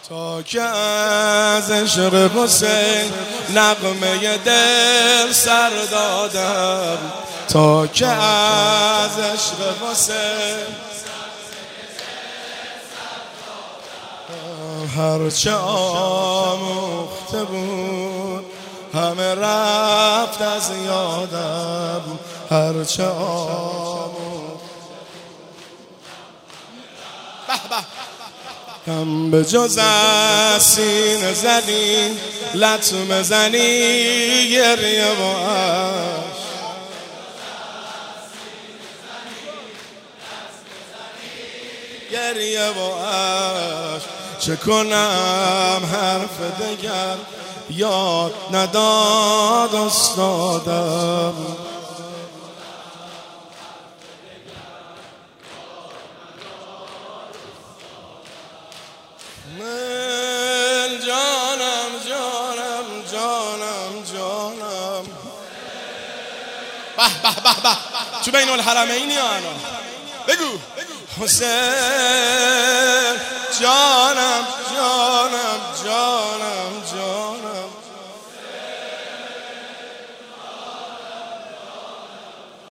تا که از عشق حسین نغمه دل سر دادم، تا که از عشق حسین هرچه آموخته بود همه رفت از یادم، هرچه هم به جز از سینه زنی لطمه زنی گریه و عشق، گریه و عشق چه کنم حرف دگر یاد نداد استادم. من جانم جانم جانم جانم به به به به تو بین الحرمینی آنا بگو حسین جانم جانم جانم جانم